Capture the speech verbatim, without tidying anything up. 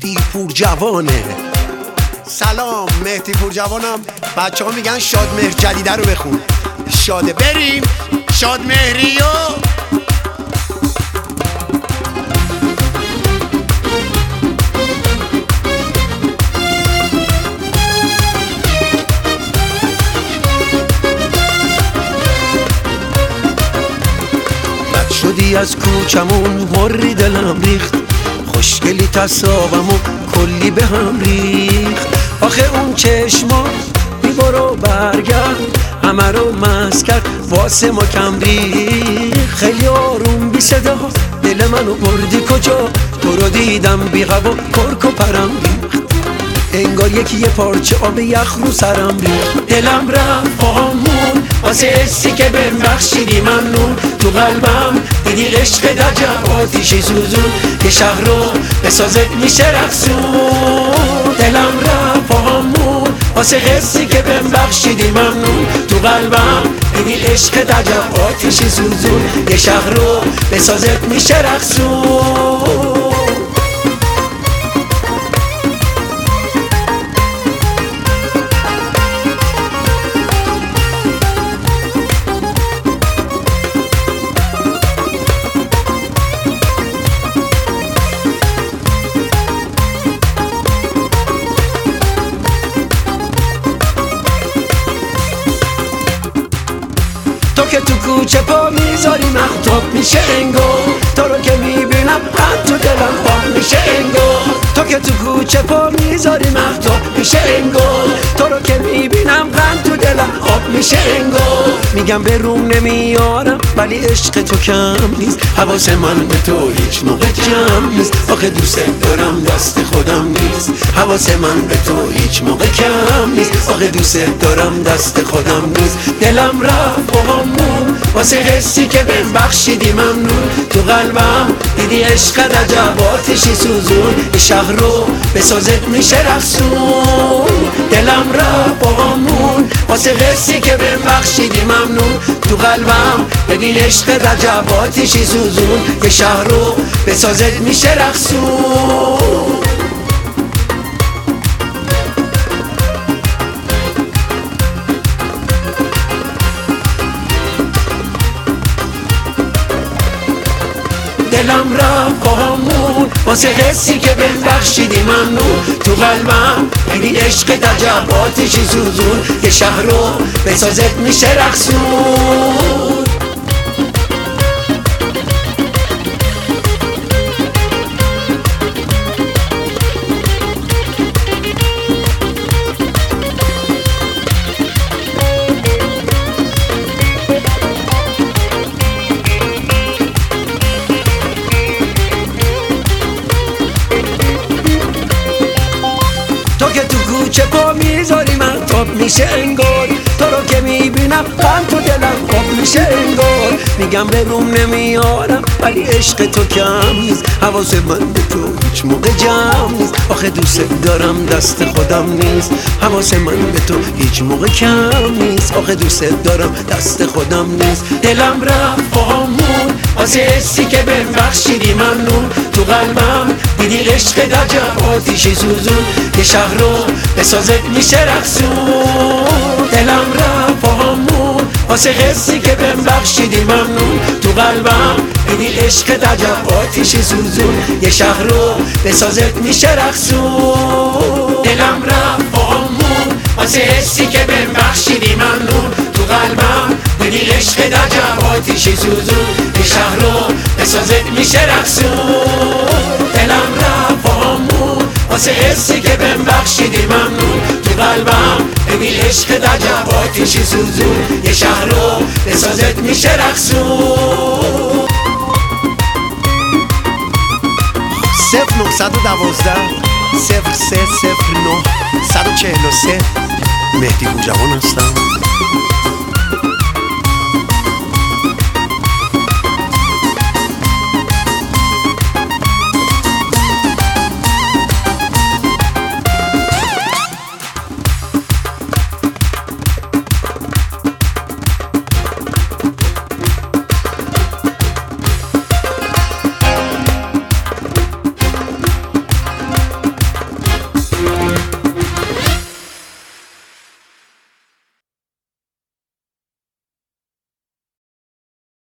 مهدی پور جوانه. سلام، مهدی پور جوانم. بچه ها میگن شادمهر جدیده رو بخون. شاده، بریم شادمهریو. شدی از کوچمون مری دلم ریخت، خوشگلی تصابم و کلی به هم ریخت. آخه اون چشما بی برو برگرد همه رو مست کرد واسه ما کم ریخت. خیلی آروم بی صدا دل منو بردی کجا، تو رو دیدم بی غوا کرک و پرم ریخت. انگار یکی یه پارچه آب یخ رو سرم ریخت. دلم رفت پاهامون واسه حسی که بهم بخشیدی ممنون. تو قلبم دیدی عشق دجا آتیشی سوزون، یه شهر رو بسازت میشه رقصون. دلم رفت پاهامون واسه حسی که بهم بخشیدی ممنون. تو قلبم دیدی عشق دجا آتیشی سوزون، یه شهر رو بسازت میشه رقصون. تو که تو کوچه پا میذاری مختاب میشه انگار، تو رو که میبینم قد تو دلم خواب میشه انگار. تو که تو کوچه پا میذاری مختاب میشه انگار، تو رو که میبینم قد تو دلم خواب میشه انگار. میگم به روم نمیارم ولی عشق تو کم نیست، حواس من به تو هیچ موقع جمع نیست. آخه دوست دارم دست خودم نیست، حواس من به تو هیچ موقع کم نیست. آخه دوست دارم دست خودم نیست. دلم رفت پاهامون واسه حسی که بهم بخشیدی ممنون. تو قلبم دیدی عشق عجب آتشی سوزون، یه شهر رو بسازت میشه رقصون. دلم رفت پاهامون واسه حسی که بهم بخشیدی ممنون. تو قلبم دیدی عشق عجب آتشی سوزون، یه شهر رو بسازت میشه رقصون. دلم رفت پاهامون واسه حسی که بهم بخشیدی ممنون. تو قلبم دیدی عشق عجب آتشی سوزون، یه شهر رو بسازت میشه رقصون. تو که تو کوچه پا میذاری من تاب میشه انگار، تو رو که میبینم قند تو دلم خواب میشه انگار. میگم به روم نمیارم ولی عشق تو کم نیست، حواس من به تو هیچ موقع جمع نیست. آخه دوست دارم دست خودم نیست، حواس من به تو هیچ موقع کم نیست. آخه دوست دارم دست خودم نیست. دلم رفت پاهامون واسه حسی که بهم بخشیدی ممنون. تو قلبم دیدی عشق عجب آتیشی سوزون، یه شهر رو بسازت میشه رقصون. دلم رفت پاهامون واسه حسی که بهم بخشیدی ممنون. تو قلبم دیدی عشق عجب آتیشی سوزون، یه شهر رو بسازت میشه رقصون. دلم رفت پاهامون واسه حسی که بهم بخشیدی ممنون. تو قلبم دیدی عشق عجب آتیشی سوزون، یه شهر رو بسازت میشه رقصون. دلم رفت پاهامون واسه حسی که بهم بخشیدی ممنون. تو قلبم دیدی عشق عجب آتیشی سوزون، یه شهر رو بسازت میشه رقصون. صفر نهصد و دوازده صفر سه صفر نه صد و چهل و سه مهدی پور جوان هستم.